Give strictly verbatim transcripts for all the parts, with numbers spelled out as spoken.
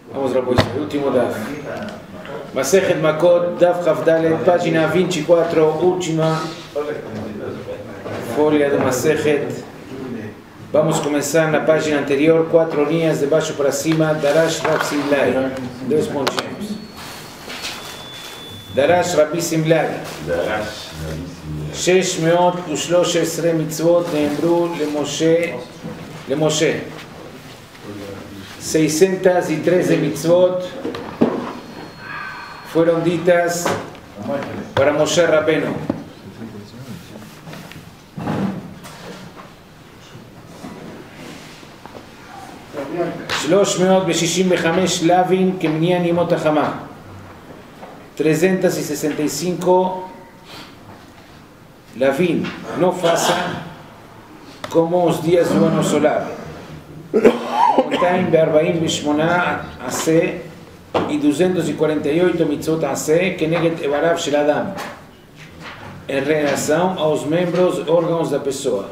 Vamos a el último daf. Masechet Makot, daf Chavdalet, página veinticuatro, última folha de Masechet. Vamos a comenzar en la página anterior, cuatro líneas de baixo para cima, Darash Rab Simlai, dois pontinhos. Darash Rabbi Simlai. שש מאות ושלוש עשרה מצוות נאמרו למשה, למשה. seiscientas trece mitzvot fueron ditas para Moshe Rabbeinu. שלוש מאות ושישים וחמש לאווין כמניין ימות החמה. trescientos sesenta y cinco Lavín, no faça como os dias do ano solar. מאתיים וארבעים ושמונה עשה e duzentos e quarenta e oito mitzvot עשה כנגד איבריו של אדם, em relação aos membros, órgãos da pessoa.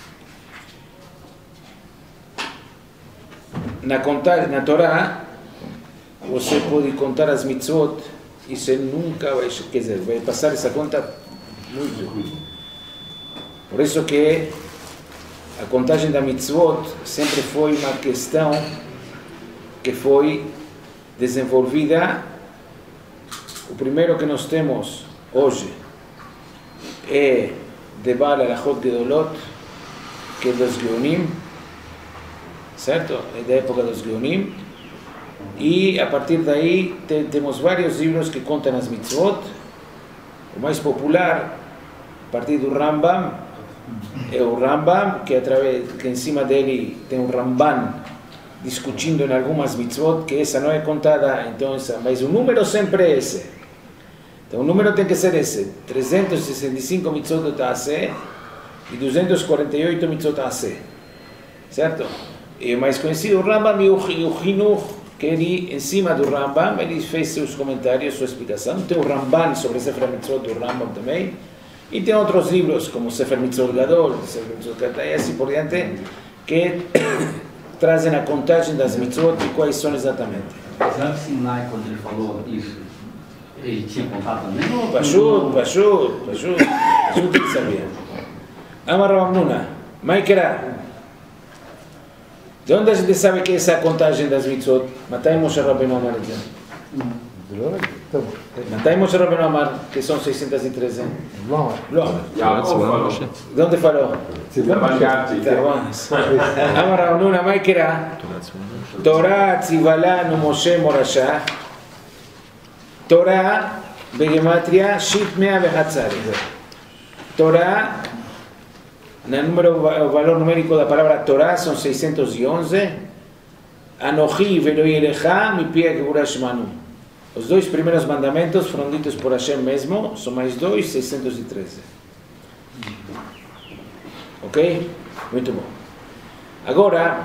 Na contagem, na Torá, você pode contar as mitzvot e você nunca vai, quer dizer, vai passar essa conta muito. Por isso que a contagem da mitzvot sempre foi uma questão que foi desenvolvida. O primeiro que nós temos hoje é de Baal Halachot Gedolot, que é dos Geonim, certo? É da época dos Geonim. E a partir daí te, temos vários livros que contam as mitzvot. O mais popular, a partir do Rambam, é o Rambam, que, através, que em cima dele tem um Ramban discutindo em algumas mitzvot, que essa não é contada, então essa, mas o número sempre é esse. Então o número tem que ser esse, trezentos e sessenta e cinco mitzvot de Ta'aseh e duzentos e quarenta e oito mitzvot de Ta'aseh, certo? E o mais conhecido, o Rambam e o Chinuch, que ele, em cima do Rambam, ele fez seus comentários, sua explicação. Tem o Ramban sobre Sefer Mitzvot do Rambam também. E tem outros livros, como Sefer Mitzvot Gadol, Sefer Mitzvot Katai, e assim por diante, que trazem a contagem das mitzvot e quais são exatamente. Mas Rav Simlai, quando ele falou isso, ele tinha contado também? Não, Pashut, Pashut, Pashut, Pashut ele sabia. Amar Rav Nuna, Maikera, de onde a gente sabe que essa é a contagem das mitzvot? Matai Moshe Rabbeinu Amar את זה. מתי משה רבנו אמר que são seiscentos e treze? לא לא. de onde falou? אמר רב נונה, מה יקרה? תורה ציווה לנו משה מורשה, תורה בגימטריה שית מאה ואחת עשרה. Torá, no número, o valor numérico da palavra Torá são seiscentos e onze. Anochi veloí elecha mi pia gebura shmanu. Os dois primeiros mandamentos foram ditos por Hashem mesmo, são mais dois, seiscentos e treze. Ok? Muito bom. Agora,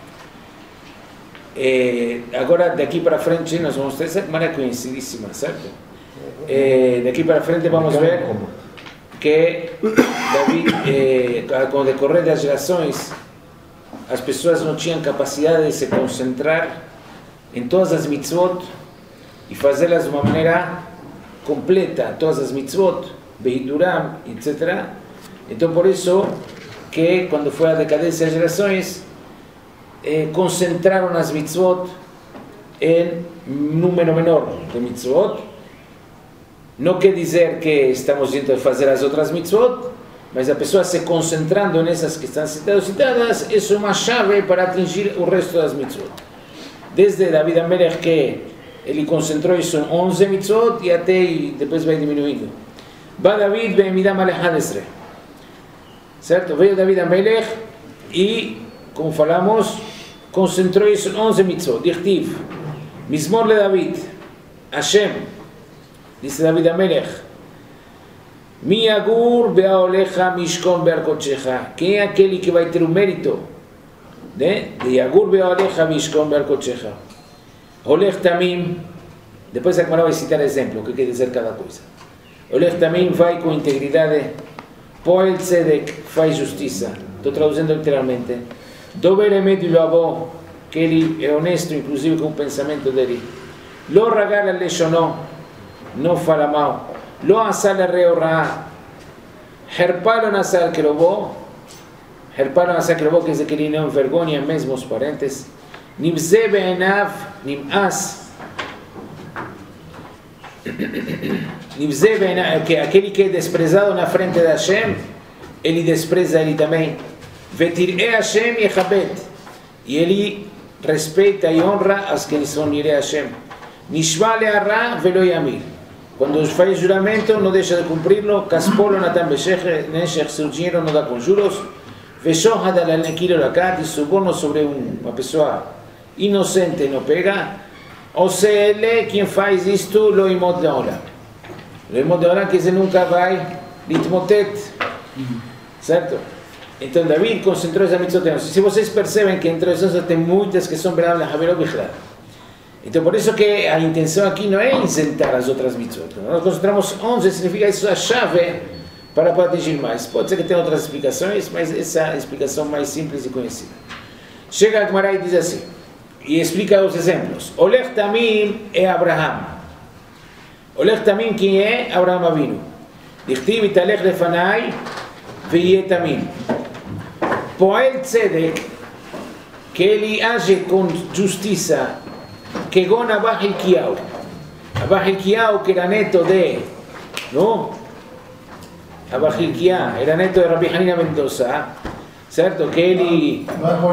eh, agora daqui para frente, nós vamos ter essa maneira conhecidíssima, certo? Eh, daqui para frente vamos ver que David, eh, com o decorrer das gerações, as pessoas não tinham capacidade de se concentrar em todas as mitzvot e fazê-las de uma maneira completa, todas as mitzvot, Behiduram, etcétera. Então, por isso que, quando foi a decadência das gerações, eh, concentraram as mitzvot em número menor de mitzvot. Não quer dizer que estamos indo fazer as outras mitzvot, mas a pessoa se concentrando nessas que estão citadas, citadas, isso é uma chave para atingir o resto das mitzvot. Desde David Amelech, que ele concentrou isso em onze mitzvot e até e depois vai diminuindo. Va David be'emidam alejadesre. Certo? Veio David Amelech e, como falamos, concentrou isso em onze mitzvot. Dichtiv, Mizmor le David, Hashem, disse David Amelech, Mi agur be'aolecha mishkon be'arkochecha. Quem é aquele que vai ter o mérito de, de agur be'aolecha mishkon be'arkochecha? Olech Tamim, depois a Gemara vai citar exemplo, o que quer dizer cada coisa. Olech Tamim vai com integridade, Poel Tzedek faz justiça, estou traduzindo literalmente. Dober Emet Lo Avó, che ele è onesto inclusive con il pensamento dele. Lo regala le shonò, non fa la mal. Lo asal al reo ra. Herpalo nasal que lo vou. Herpalo nasal que lo vou, quer dizer que ele não envergonha mesmo os parentes. Nimze be'enav nim'as. Nimze be'enav, que aquele que é desprezado na frente de Hashem, ele despreza ele também. Vetir'e Hashem yechabed. E ele respeita e honra as que são Yirei Hashem. Nishma le'arra velo yamir. Quando faz juramento, não deixa de cumpri-lo. Caspolo natan beshech, seu dinheiro não dá com juros. Veshohad al-nekilo lakat, e suborno sobre uma pessoa inocente não pega. Ou se ele, quem faz isto, lo imod le'olam. Lo imod le'olam quer dizer nunca vai litmotet. Certo? Então David concentrou essa mitzvot. Se vocês percebem que entre essas tem muitas que são benav le'havero bichlal. Então por isso que a intenção aqui não é isentar as outras mitzvot. Nós concentramos onze, significa isso a chave para atingir mais. Pode ser que tenha outras explicações, mas essa é a explicação mais simples e conhecida. Chega a Gemara e diz assim, e explica os exemplos. Olech Tamim é Abraham. Olech Tamim quem é? Abraham Avinu. Dichtiv italech lefanai ve'yeh Tamim. Poel Tzedek, que ele age com justiça, que gon Abba Hilkiyahu. Abba Hilkiyahu, que era neto de, ¿no? Abba Hilkiyahu, era neto de Rabbi Hanina Mendoza, certo? Que ele...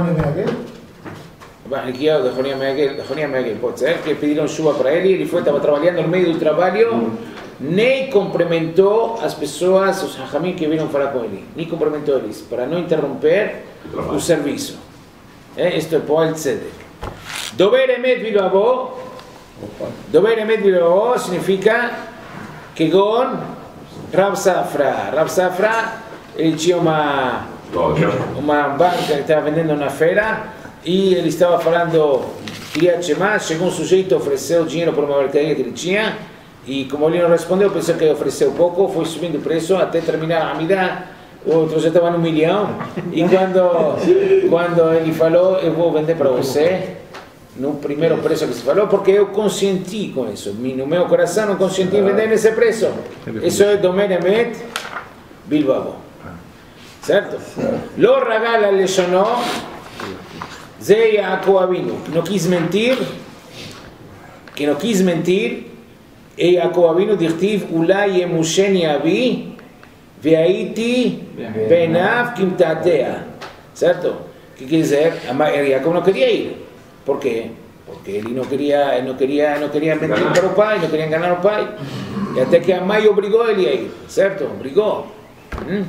Abba Hilkiyahu, de Jonia Meagel, de Jonia Meagel, pode ser, que pediram chuva para ele, ele foi, estava trabalhando no meio do trabalho, nem cumprimentou as pessoas, os hajamim que vieram falar com ele, nem cumprimentou eles, para não interromper o serviço. É, isto é Poel Tzedek. Dober emet bilbao, dober emet bilbao significa que gon Rav Safra. Rav Safra, ele tinha uma, uma banca que estava vendendo na feira e ele estava falando Kriyat Shema, chegou um sujeito, ofereceu dinheiro por uma mercadoria que ele tinha e como ele não respondeu, pensou que ofereceu pouco, foi subindo o preço até terminar a Amida. O outro já estava no milhão e quando, quando ele falou, eu vou vender para você no primeiro preço que se falou, porque eu consenti com isso. No meu coração não consenti em vender nesse preço. Isso é Domer Emet Bilbao. Certo? Lo regala lesono Ze Yaakov Avinu. Não quis mentir, que não quis mentir, e Yaakov Avinu dichtiv Ulai Yemusheni Abi Ve'aiti benav kimtatea. Certo? Que quer dizer, Yaakov não queria ir. ¿Por qué? Porque ele não queria, não queria, não queria mentir para o pai, não queria enganar o pai. E até que a mãe obrigou ele a ir. Certo? Obrigou. Hum?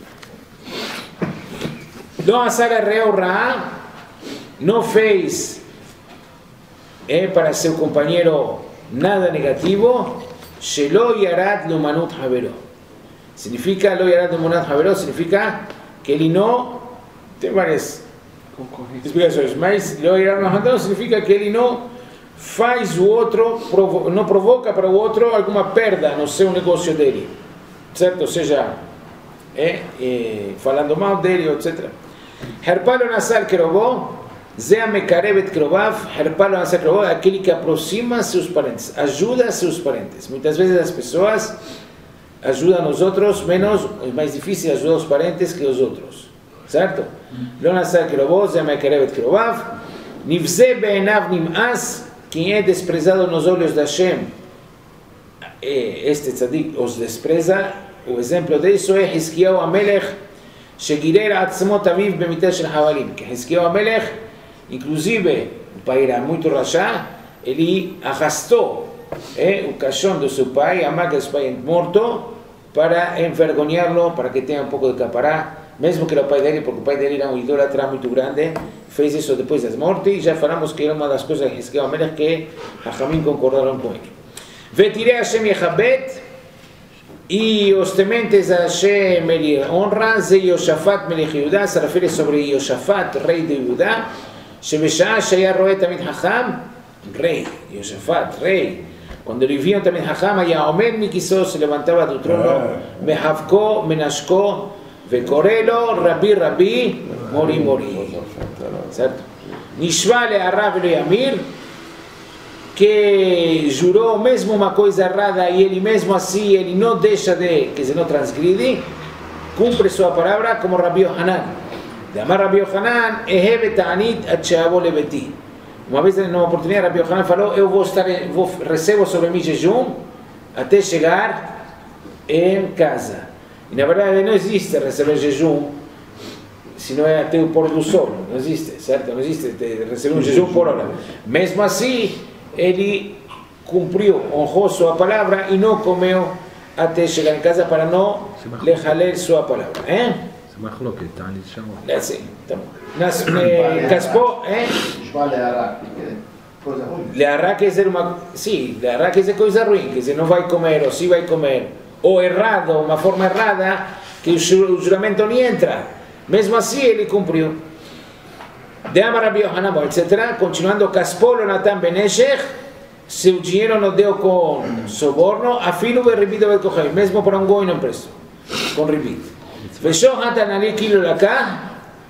Não asara reu ra, não fez é, para seu companheiro nada negativo. Shelo yarad lumanut havero. Significa, lo yarad lumanut havero, significa que ele não tem várias explicações, mas lo yarad lumanut havero significa que ele não faz o outro, provo não provoca para o outro alguma perda no seu negócio dele, certo? Ou seja, é, é, falando mal dele, etcétera. Herpalo nasal kerovó, Zea mekarevet kerovav, herpalo nasal kerovó, aquele que aproxima seus parentes, ajuda seus parentes. Muitas vezes as pessoas ajudam os outros, menos, é mais difícil ajudar os parentes que os outros, certo? Lo nasal kerovó, Zea mekarevet kerovav, nivze be'enav nim'as, quem é desprezado nos olhos de Hashem, este tzadik os despreza. O exemplo disso é Hizkiyahu Amelech, שגירר עצמות אביו במיטה של חבלים. Que Hizkiyahu Amelech, inclusive, o pai era muito rachá, ele arrastou eh, o caixão do seu pai, a maca do seu pai morto, para envergonhá-lo, para que tenha um pouco de capará, mesmo que era o pai dele, porque o pai dele era um idólatra muito grande, fez isso depois da morte, e já falamos que era uma das coisas de Hizkiyahu Amelech que Hachamim concordaram com ele. Vetirei Hashem Yechabet, e os tementes a Hashem ele honra, Ze Yoshafat Melech Yehudá, se refere sobre Yoshafat, rei de Yehudá, שבשעה שהיה רואה תמיד חכם, rei, Yoshafat, rei, quando ele via תמיד חכם, היה עומד מכיסאו, se levantaba do trono, מחבקו, מנשקו, וקורא לו, רבי רבי, מורי מורי. certo? Nishvale Arav Lo Yamir, que jurou mesmo uma coisa errada e ele mesmo assim, ele não deixa de, quer dizer, não transgride, cumpre sua palavra como Rabbi Yohanan. De amar Rabbi Yohanan, Eheve Ta'anit Ad She'avo Lebeti. Uma vez, numa oportunidade, Rabbi Yohanan falou, eu vou estar, vou, recebo sobre mim jejum até chegar em casa. E na verdade não existe receber jejum se não é até o pôr do sol, não existe, certo? Não existe receber um jejum por hora. Mesmo assim, ele cumpriu, honrou sua palavra e não comeu até chegar em casa para não lehaler sua palavra. Hein? זה מחלוקת, תענית שם. Assim, tá bom. Nas, eh, Caspó, hein? Leará quer dizer uma... Sim, leará quer dizer coisa ruim, quer dizer, não vai comer ou se vai comer. Ou errado, uma forma errada, que o juramento nem entra. Mesmo assim ele cumpriu. De Amar Rabbi Yohanan, etcétera. Continuando, Caspó lo Natan Beneshech, seu dinheiro não deu com soborno, afilo be ribito be kohen, mesmo para um goi não presto, com ribito. Fechou Hatanali Kilo Lakah,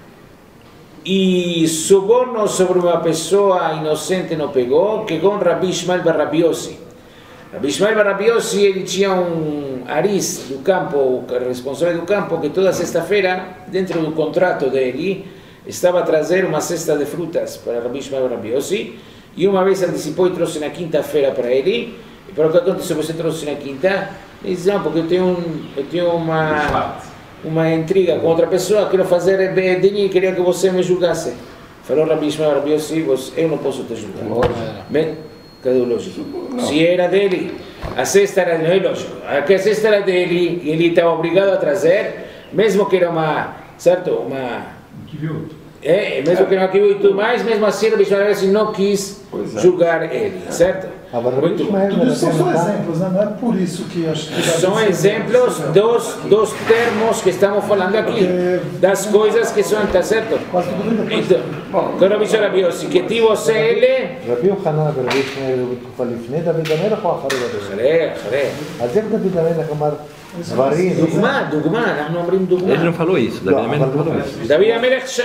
e suborno sobre uma pessoa inocente não pegou, que com Rabbi Ishmael bar Rabbi Yossi. Rabbi Ishmael bar Rabbi Yossi, ele tinha um aris do campo, o responsável do campo, que toda sexta-feira, dentro do contrato dele, estava a trazer uma cesta de frutas para Rabbi Ishmael bar Rabbi Yossi, e uma vez antecipou e trouxe na quinta-feira para ele. E para o que aconteceu, você trouxe na quinta? Ele disse, não, porque eu tenho, um, eu tenho uma... uma intriga com outra pessoa, quero fazer Bedini, queria que você me julgasse. Falou Rabbi Ishmael, Rabbi Yossi, eu não posso te julgar. Bem, cadê o lógico? Se era dele, a cesta era dele, não é lógico. A cesta era dele e ele estava obrigado a trazer, mesmo que era uma, certo? Uma... É, mesmo que não aquilo e tudo mais, mesmo assim Rabbi Ishmael não quis julgar ele, certo? Muito bom. Tudo isso são exemplos, né? Não é por isso que acho que... São exemplos dos, dos termos que estamos falando aqui, das coisas que são, tá certo? Então, com Rabbi Yossi, que tive você ele... רבי יוחנן ורבי ישמעאל היו בתקופה לפני דוד המלך או אחרי דוד המלך? אחרי, אחרי. אז איך דוד המלך אמר דברים? דוגמה, דוגמה, אנחנו אומרים דוגמה. Ele não falou isso, Davi Amelech não falou isso. David Amelech,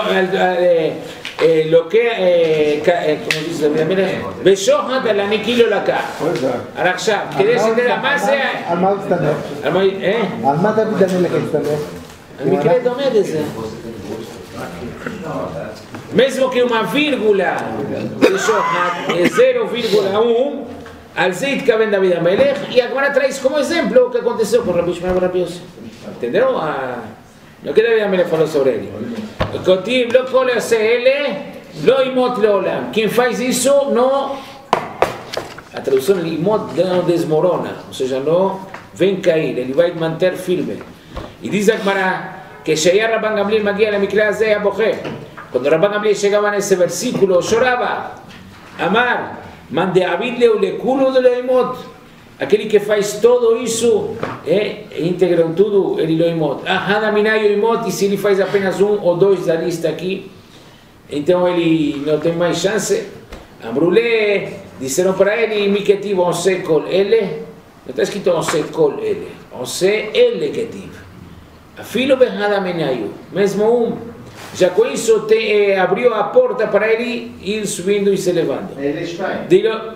lo que, como dice David Amelech, ושוחד על הנקי לא לקח. עכשיו, כדי שתדע מה זה... על מה הוא הסתמך? על מה, אה? על מה דוד המלך הסתמך? המקרה דומה לזה. Mesmo que uma vírgula de Shohat é zero vírgula um, al זה התכוון דוד המלך, e agora traz como exemplo o que aconteceu com Rabbi Ishmael bar Rabbi Yossi. Entendeu? O que David Amelech falou sobre ele. Cotiv, lo כל עושה אלה, לא ימות לעולם. Quem faz isso, não... A tradução é imot não desmorona, ou seja, não vem cair, ele vai manter firme. E diz a Gemara que שהיה רבן גמליאל מגיע למקרה הזה היה בוכה. Quando Rabban Gamliel chegava nesse versículo, chorava. Amar, man de Abid leu leculo de loimot. Aquele que faz todo isso, é íntegro em tudo, ele loimot. Ahana minai loimot, e se ele faz apenas um ou dois da lista aqui, então ele não tem mais chance. Amrulé, disseram para ele, Miketi onse kol ele. Não está escrito onse kol ele. Onse ele ketiv. Afilo behada minai, mesmo um. Já com isso te, eh, abriu a porta para ele ir subindo e se levando. Ele está. Dilo,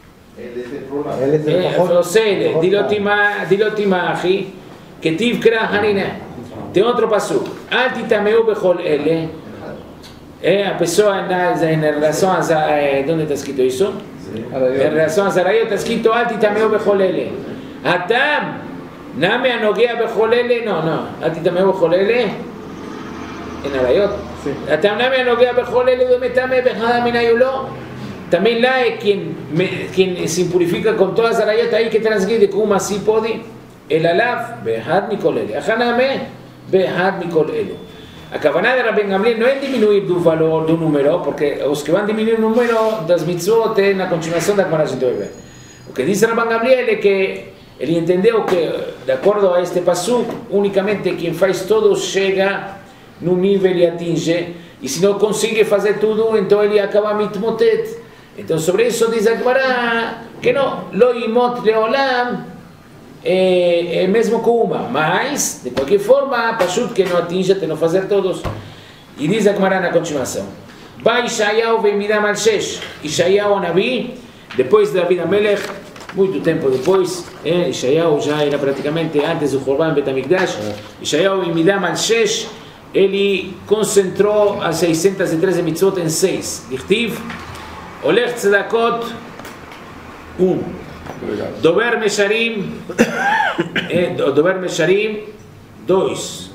eh, dilo tima, dilo timachi, que tiv kra harina. Tem outro passo. Alti tameu bechol ele. É a pessoa na em relação a eh, onde está escrito isso? Em relação a Zarayot está escrito alti tameu bechol ele. Atam name anogea bechol ele. Não, não. Alti tameu bechol ele. En Arayot. Atamname anogea bechol ele umetame bechada minayu lo. También la es quien, quien se impurifica con todas las arayot ahí que transgrede como así pode. El alaf behad mikol ele. Ajaname behad mikol ele. A cabana de Rabban Gamliel no es disminuir de un valor, de un número, porque los que van a disminuir un número das mitzvot en la continuación de la Gemara ciento veinte. Lo que dice Rabban Gamliel es que él entendió que, de acuerdo a este pasuk, únicamente quien faz todo llega no nível e atinge, e se não consegue fazer tudo, então ele acaba mitmotet. Então sobre isso diz a Gemara que não, lo imot leolam, é, é mesmo com uma, mas de qualquer forma, pashut que não atinge até não fazer todos. E diz a Gemara na continuação, Va Ishayahu veimidam al shesh. Ishayahu Naví, después de David Amelech, muito tempo depois, eh, Ishayahu já era praticamente antes do Corban Betamikdash. Ishayahu veimidam al shesh, ele concentrou as seiscentas e treze mitzvot em seis. Dichtiv, Olech Tzedakot, um. Dober Mesharim, eh, Dober Mesharim, dois.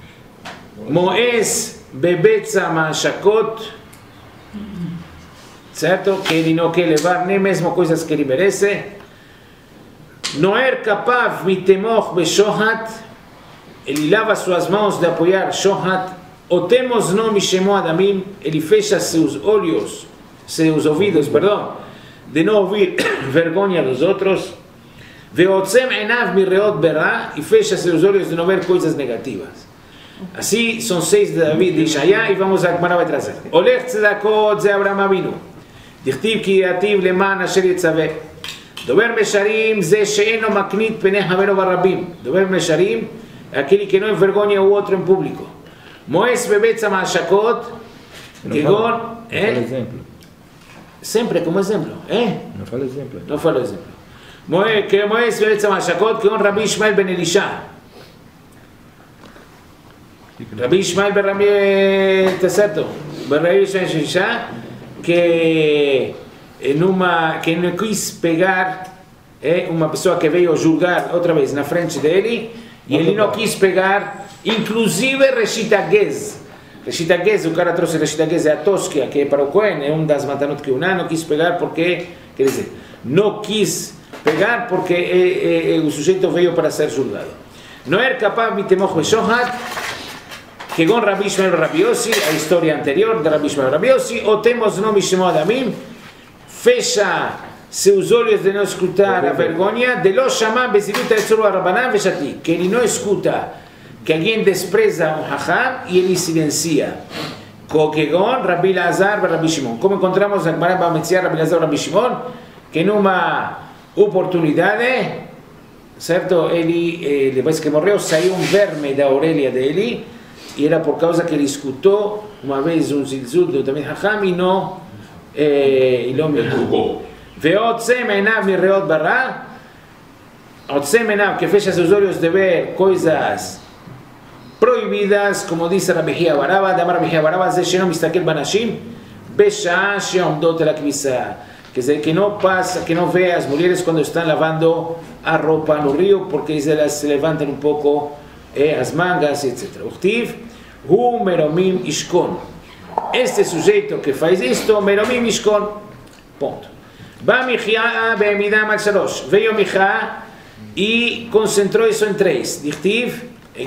Moes Bebetza Mashakot, certo? Que ele não quer levar nem mesmo coisas que ele merece. Noer Kapav Mitemoch Beshohat, ele lava suas mãos de apoiar Shohat. Otemos no Mishemo Adamim, ele fecha seus olhos, seus ouvidos, perdão, de não ouvir vergonha dos outros. Veotzem Enav Mireot Berá, e fecha seus olhos de não ver coisas negativas. Assim são seis de David de Ishaya, e vamos a Gemara vai trazer. Olech Tzedakot ze Abraham Avinu, dichtiv ki yativ leman asher yitzaveh. Dober Mesharim ze she'eno maknit penei havero barabim. Dober Mesharim é aquele que não envergonha o outro em público. Moes bebetza mashakot, kegon, eh? Sempre como exemplo, eh? Não fala exemplo. Não fala exemplo. Moes bebetza mashakot, kegon Rabbi Ishmael ben Elisha. Rabbi Ishmael ben Rabbi, está certo? Ben Rabbi Ishmael ben Elisha, que numa, que não quis pegar é uma pessoa que veio julgar outra vez na frente dele, e ele não quis pegar, inclusive Reshita Gez. Reshita Gez, o cara trouxe Reshita Gez, é a tosquia, que é para o Cohen, é um das matanot que não, não quis pegar porque, quer dizer, não quis pegar porque é, é, é, o sujeito veio para ser julgado. Não era capaz de temoch beshohat, que com Rabbi Ishmael Rabbi Yossi, a história anterior de Rabbi Ishmael Rabbi Yossi, o temos no Mishmo Adamim, fecha seus olhos de não escutar a vergonha, de lo chamar bezilut etzuru arabanan veshati, que ele não escuta que alguém despreza um hacham e ele silencia. Kokegon Rabbi Lazar e Rabbi Shimon. Como encontramos na Gemara Bametziah Rabbi Lazar e Rabbi Shimon, que numa oportunidade, certo, ele, depois que morreu, saiu um verme da orelha dele, e era por causa que ele escutou uma vez um zilzul do Tamid Hacham e não e não me julgou. Veotzem enav mireot bará, otzem enav, que fecha seus olhos de ver coisas proibidas, como diz Rabbi Hia Baraba, de Rabbi Hia Baraba, ze sheno mistakel banashim, besha sheomdot el hakvisa, quer dizer, que não passa, que não vê as mulheres quando estão lavando a roupa no rio, porque elas se levantam um pouco eh, as mangas, etcétera. Uchtiv, hu meromim ishkon. Este sujeito que faz isto, meromim ishkon. Ponto. Va Michá be'emidam al shalosh. Veio Michá e concentrou isso em três. Dichtiv,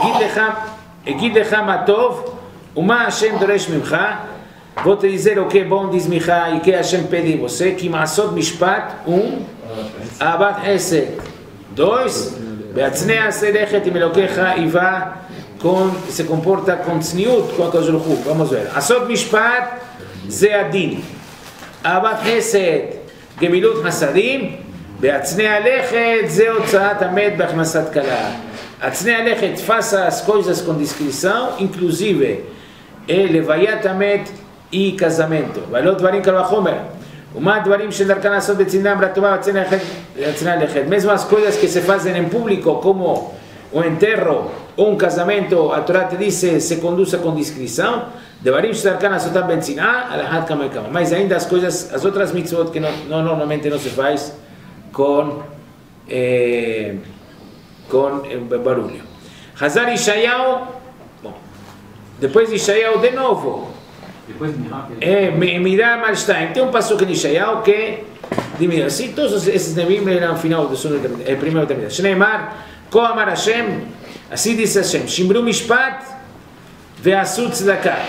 egid lecha matov, uma Hashem doresh mimcha. Vou te dizer o que é bom, diz Michá, e que Hashem pede você, que ma'asot mishpat, um, abat hesed, dois, be'atznei selechet im elokecha, e vá com, se comporta com tzniut, com a Kadosh Baruch Hu. Vamos ver. Asot mishpat, ze adin. Abat hesed, גמילות חסדים, בהצנע הלכת זה הוצאת המת בהכנסת כלה. הצנע הלכת faça as coisas com discrição, inclusive לוויית המת e casamento. ולא דברים קל וחומר. ומה הדברים שדרכן לעשות בצנעה ברטובה בהצנע הלכת? mesmo as coisas que se fazem em público, como o enterro ou um casamento, a Torá te diz se conduza com discrição. Devarim shtarkan asotam ben tzina, alahat kama e kama. Mas ainda as coisas, as outras mitzvot que não, não, normalmente não se faz com eh, com eh, barulho. Hazar Ishayahu, bom, depois de Ishayahu de novo, depois de é Miram al-Shtaim. Tem um passuco em Ishayahu que diminui. Assim, todos esses nevim eram final do sono, é primeiro terminado. Shneimar, Ko amar Hashem, assim diz Hashem, Shimru mishpat ve'asu tzedakah.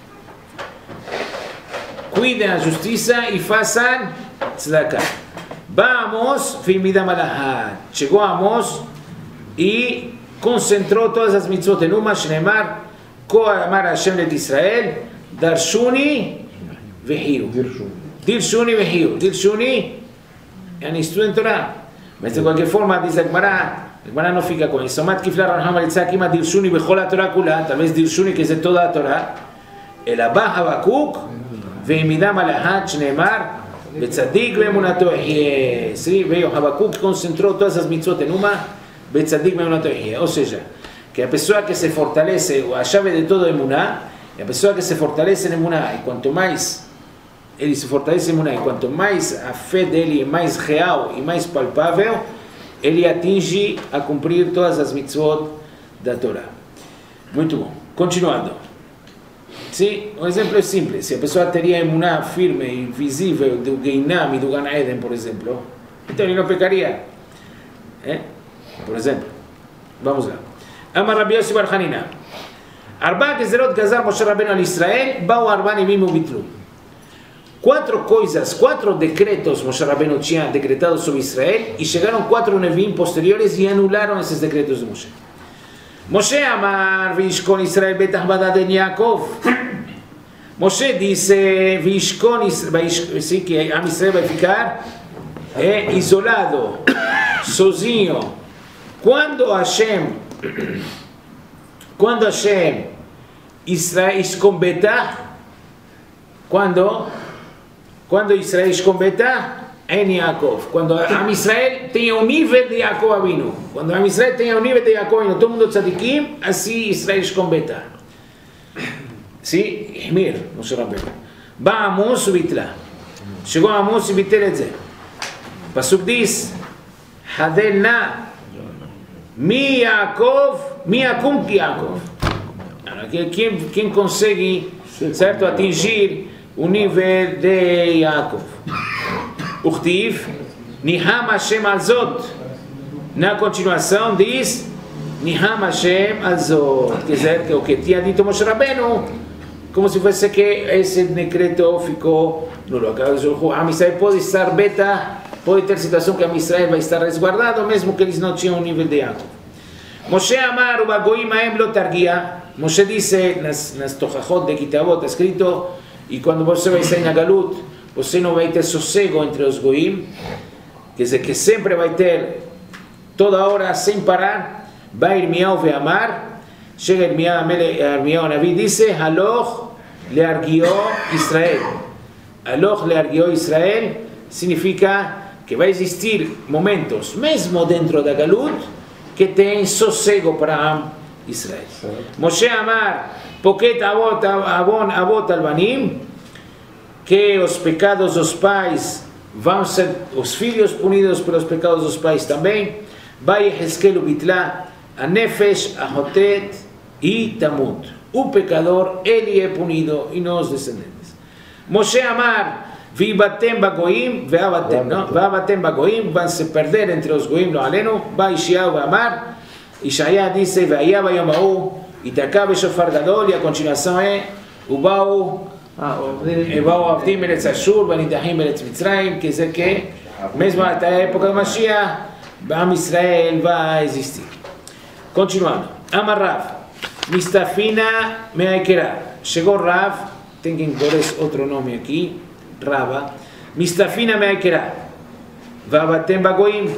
Cuidem a justiça e façam tzedakah. Ba Amos, filmida malahat. Chegou Amos e concentrou todas as mitzvot em uma, Shneimar, Ko amar Hashem de Israel, Darshuni vehiu. Dirshuni vehiu. Dirshuni é um estudo em Torá. Mas de qualquer forma, diz a Gemara, a Gemara não fica com isso. Somat kifla Raham al-Yitzhak ima Dirshuni bechol a Torá kula, talvez Dirshuni que é toda a Torá. El Abba Habakuk, Veimidam alahat shneemar, betzadik veemunato ehie. Sí, veio Habacuc que concentrou todas as mitzvot em uma, betzadik veemunato ehie. Ou seja, que a pessoa que se fortalece, a chave de todo é emuná, e a pessoa que se fortalece em emuná, e quanto mais ele se fortalece em emuná, e quanto mais a fé dele é mais real e mais palpável, ele atinge a cumprir todas as mitzvot da Torá. Muito bom. Continuando. Sim, um exemplo é simples. Se a pessoa teria emuná firme e visível do Geinam e do Gan Eden, por exemplo, então ele não pecaria. É? Por exemplo. Vamos lá. Amar Rabbi Yossi bar Hanina. Arba gezerot gazar Moshe Rabbeinu al Israel, bau arba nevim ubitlu. Quatro coisas, quatro decretos Moshe Rabbeinu tinha decretado sobre Israel e chegaram quatro nevim posteriores e anularam esses decretos de Moshe. Moshe amar vishkon Israel betach badad en Yaakov. Moshe disse vishkon Israel, sim, que Am Israel vai ficar é, isolado, sozinho. Quando Hashem, quando Hashem Israel escombeta, quando quando Israel escombeta em Yaakov, quando Am Israel tem o nível de Yaakov Avinu, quando Am Israel tem o nível de Yaakov Avinu, todo mundo tzadikim, assim Israel escombeta. Sim, Hmir, Moshe Rabbeinu. Ba Amos ובטלה. chegou Amos e bitel את זה. פסוק diz, חדל נא Mi Yaakov, mi Yakum ki Yaakov. Quem, quem consegue, certo, atingir o nível de Yaakov. Uchtiv, Niham Hashem al Zot. Na continuação diz, Niham Hashem al Zot. Quer dizer, que o que tinha dito Moshe Rabbeinu, como se fosse que esse decreto ficou nulo. Am Israel pode estar beta, pode ter situação que Am Israel vai estar resguardado, mesmo que eles não tinham um nível de Yaakov. Moshe amar ubagoim aem lo targia. Moshe disse nas, nas tochachot de Kitabot, escrito, e quando você vai sair na Galut, você não vai ter sossego entre os goim, quer dizer que sempre vai ter, toda hora, sem parar, vai Irmiau ve amar, chega Irmiau Navi, disse, Haloch leargió Israel. Haloch leargió Israel significa que vai existir momentos, mesmo dentro da Galut, que tem sossego para Israel. Moshe amar, poket avot avon avot albanim, que os pecados dos pais vão ser, os filhos punidos pelos pecados dos pais também. Vai Hezkel ubitla, a nefesh, a hotet e tamut. O pecador, ele é punido e não os descendentes. Moshe amar, vibatem bagoim, ve'avatem, não? Ve'avatem bagoim, vão se perder entre os goim, lo aleno. Vai Ishayahu ve'amar, Ishaya disse, ve'aya bayom ha'u, itaka be'shofar gadol, e a continuação é, ubau, ubau avdim eretz Ashur, vanidahim eretz Mitzrayim, quer dizer que, mesmo até a época do Mashiach, Am Israel vai existir. Continuando. Amar Rav, mistafina me'aikera. Chegou Rav, tem que incluir outro nome aqui, Rava, mistafina me'aikera. Vabatem bagoim.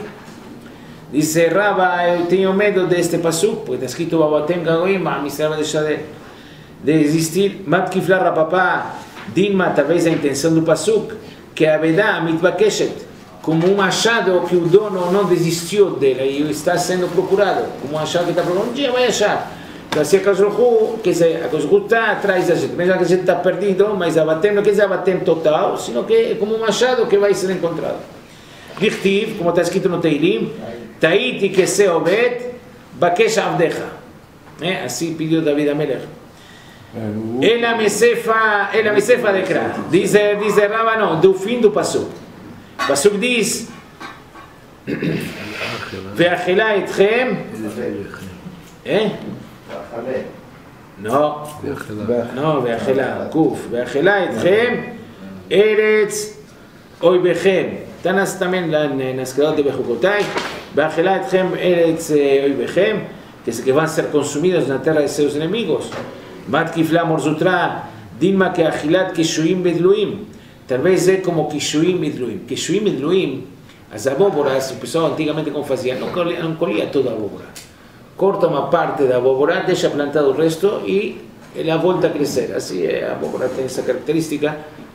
Dice Rava, eu tenho medo deste pasuk, porque está escrito Vabatem bagoim, Am Israel vai deixar de, de existir. Matkifla rapapá, Dilma, talvez a intenção do pasuk, que a Avedá mitbakeshet, como um achado que o dono não desistiu dele e está sendo procurado, como um achado que está procurando, um dia vai achar. Então, se a Kazruhu, quer dizer, a Kazruhu está atrás da gente, mesmo que a gente está perdido, mas a batem não quer dizer a batem total, sino que é como um achado que vai ser encontrado. Dichtiv, como está escrito no Teilim, Taiti que se obed, bakesh avdecha. É, assim pediu David Amelech. Ela me cefa, ela me cefa de Krat. Diz, diz Rava, não, do fim do pasuk. Pasuk diz, Ve'achila etchem, eh? não, não, Ve'achila, kuf, Ve'achila etchem, eretz oibechem. Está nas, também nas quedadas de Bechukotai, Ve'achila etchem, eretz oibechem, que se que vão ser consumidos na terra de seus inimigos. Matkifla morzutra, Dilma que achilat kishuim bedluim. Talvez é como Kishuim e Dluim. Kishuim e Dluim, as abóboras, o pessoal antigamente como fazia, não colhia, não colhia toda a abóbora. Corta uma parte da abóbora, deixa plantado o resto e ela volta a crescer. Assim a abóbora tem essa característica,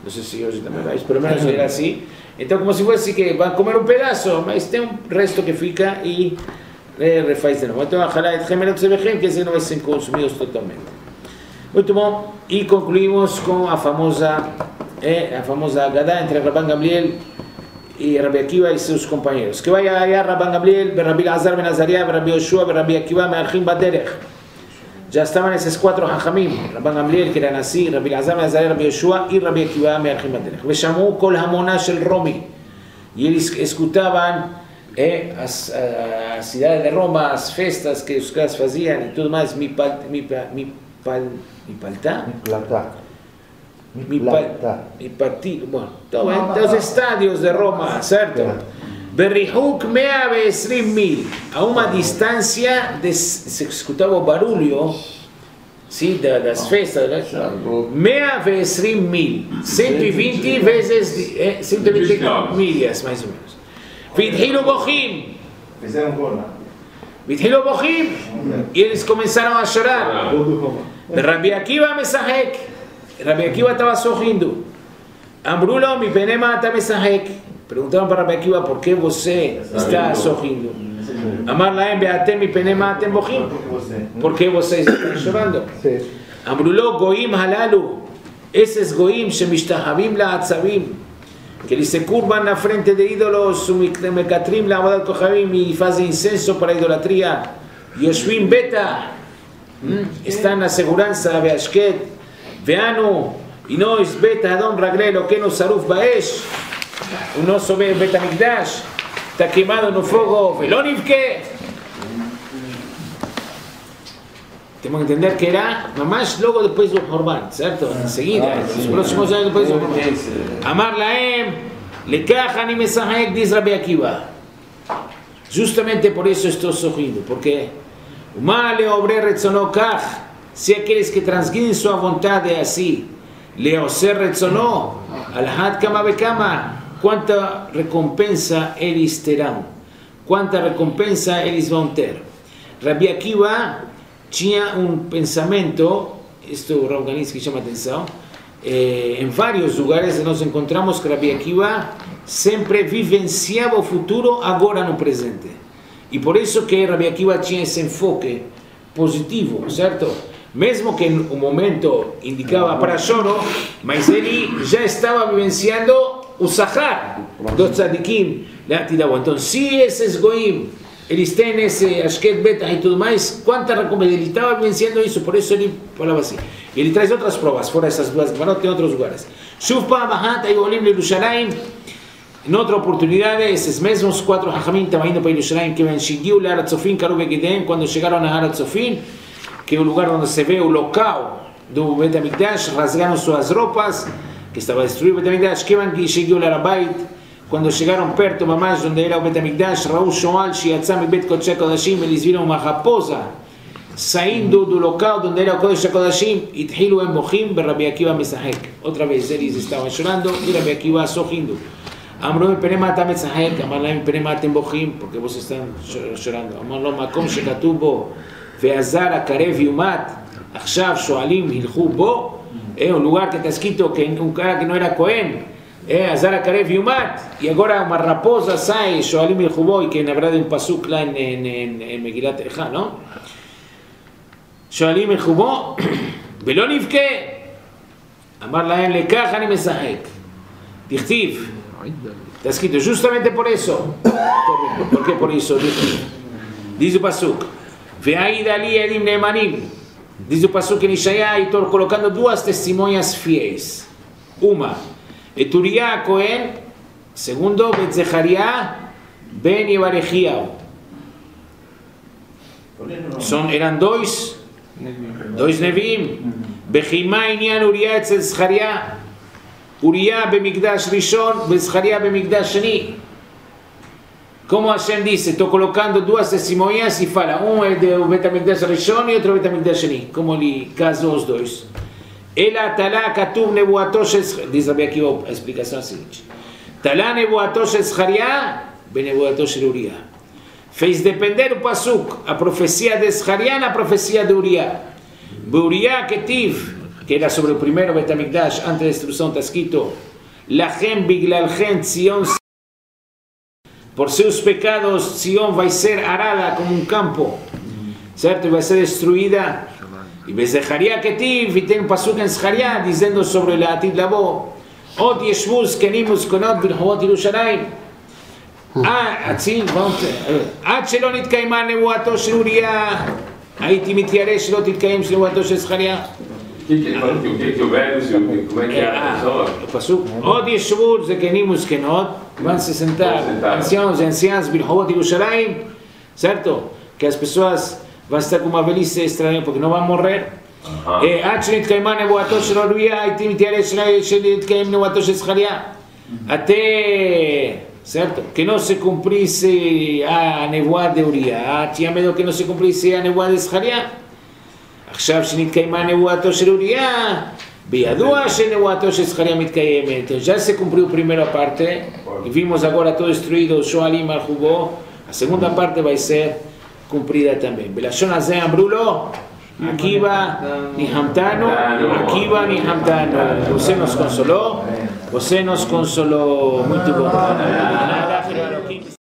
no sé si hoje também vai, pelo menos era assim. Então, como se fosse que vai comer um pedaço, mas tem um resto que fica e é, refaz de novo. Então, a halá etchem elot sebechem, que esse não vai ser consumidos totalmente. Muito bom, e concluímos com a famosa, é, a famosa Agadá entre Rabban Gamliel y Rabbi Akiva y sus compañeros. Que vaya allá Rabban Gamliel, Rabbi Elazar ben Azariah, Rabbi Yoshua, Rabbi Akiva, Me'alchim Baderech. Ya estaban esos cuatro hajamim, Rabban Gamliel, que eran así, Rabbi Elazar ben Azariah, Rabbi Yoshua y Rabbi Akiva, Me'alchim Baderech. Veshamú kol hamona shel Romi. Y ellos escutaban eh, as, a, a ciudades de Roma, as festas que os caras hacían y todo más, mi pal, mi, mi pal, mi palta. Mi plata. Mi, pa, mi partido, bueno, todo, en los estadios de Roma, ¿cierto? Berrihuk mea ve'esrim mil, a una distancia de, se escuchaba barulho, sí, de las festas, mea ve'esrim mil, ciento veinte veces, eh, ciento veinte millas, más o menos. Vithilu bochim, vithilu bochim, y ellos comenzaron a llorar. Rabbi Akiva mesahek. Rabbi Akiva estaba sorrindo. Ambrulo, mi penema está mesahek. Preguntaron para Rabbi Akiva por qué você está sorrindo. Amar laem beatem mi penema atem bochim. ¿Por qué você está llorando? Ambrulo, goim halalu. Esos goim shemishtahavim la'atzavim, que les se curvan la frente de ídolos, mekatrim la'avodat kochavim, y hacen incenso para idolatría. Yoshvim beta. Está en la seguranza de Ashket. Veanu, y no es beta Adon Ragle, lo que no saruf baesh, uno sobre beta Mikdash, está quemado en un fuego, velonivke. Tenemos que entender que era mamás luego después de Horban, ¿cierto? Enseguida, los próximos años después de Horban. Amar laem, le cajan y mesahek, dice Rabbi Akiva. Justamente por eso estoy sorriendo, porque Umale obre retzono kach. Si aquellos que transgreden su voluntad así, le oser retzono, al had kama bekama, cuánta recompensa ellos terán, cuánta recompensa ellos van a tener. Rabbi Akiva tenía un pensamiento, esto Rav Ganinsky llama atención, eh, en varios lugares nos encontramos que Rabbi Akiva siempre vivenciaba el futuro, ahora no presente. Y por eso que Rabbi Akiva tenía ese enfoque positivo, ¿cierto? Mesmo que en un momento indicaba para lloro, mas ele ya estaba vivenciando o Sahar dos tzadikim. Entonces, si ese goim, eles têm esse Ashket Beta e tudo mais, quanta recompensa, ele estava vivenciando isso, por isso ele falava assim. Ele traz outras provas, fora essas duas, mas tem outros lugares. Shuv pa'am achat hayu olim leYerushalayim. En otra oportunidad, esos mismos cuatro hajamim estaban indo para Yerushalayim, que ven Shigiu le Aratzofin, Karu Begidem, cuando llegaron a Aratzofin, que es un lugar donde se ve el local do Bet HaMikdash, rasgaron sus ropas, que estaba destruido el Bet HaMikdash, que van que Shigiu le Arabait, cuando llegaron perto, mamás, donde era el Bet HaMikdash, Raúl Shoal, Shiatzam y Bet Kodesh HaKodashim, les vieron una raposa, saindo del local donde era el Kodesh HaKodashim, Ithilu en Bochim, Rabbi Akiva mesahek. Otra vez ellos estaban llorando y Rabbi Akiva sojindo. Amro mi penema ta metzahek, amarla mi penema atem bochim, porque vos están llorando. Amarlo makom shekatubo, veazar akarev yumat, achshav shoalim hilchu bo, es un lugar que está escrito que un cara que no era Cohen, eh, azar akarev yumat, y ahora una raposa sai, shoalim hilchu bo, y que en habrá de un pasuk la en, en, en, en Megilat Eja, ¿no? Shoalim hilchu bo, velonivke, amarla en lekach ani mesahek, dichtiv. Está escrito justamente por eso. ¿Por qué por eso? Dice Pasuk. Ve'aid ali edim neemanim. Dice Pasuk en Ishaya y colocando dos testimonias fieles. Una, et Uriah Cohen. Segundo, Bet Zecharia ben Yevarechiao. Son eran dos, dos nevim. Bechima inyan Uriah etzel Zecharia. Uriah bemigdash rishon, Zecharia bemigdash sheni. Como Hashem dice, estoy colocando dos testimonias y fala, uno es de Bet HaMikdash rishon y otro Bet HaMikdash sheni. Como le casó los dos. Ela talá katuv nebuato shel, dice Rabbi Akiva, explicación así. Talá nebuato shel Zecharia, benebuato shel Uriah. Fez depender o pasuk, a profecía de Zecharia, a profecía de Uriah. Be Uriah ketiv, que era sobre el primero Betamikdash, antes de la destrucción, está escrito, Lachem biglalchem Zion, por sus pecados, Zion va a ser arada como un campo, ¿cierto? Y va a ser destruida. Y ves de Zaharia Ketiv, y tiene un pasuk en Zaharia diciendo sobre la Atid Labo, Ot Yeshvus Kenimus Konot Birhovot Yerushalayim. Ah, así, vamos. עד שלא נתקיימה נבואתו של אוריה, הייתי מתיירא שלא תתקיים נבואתו של זכריה. עוד ישבו זקנים וזקנות, van se sentar, ancianos e anciãs, ברחובות ירושלים, certo? Que as pessoas vão estar com uma velhice estranha porque não vão morrer. עד שנתקיימה נבואתו של אוריה, הייתי מתיירא שלא תתקיים נבואתו של זכריה. até certo? Que não se cumprisse a nevoada de Uriah, tinha medo que não se cumprisse a nevoada de Zaharia. עכשיו שנתקיימה נבואתו של אוריה, בידוע שנבואתו של זכריה מתקיימת. Já se cumpriu a primeira parte, e vimos agora todo destruído, Shoalim al Jubó, a segunda parte vai ser cumprida também. בלשון הזה אמרו לו, Akiva Nihamtano, Akiva Nihamtano. Você nos consolou, você nos consolou. Muito bom.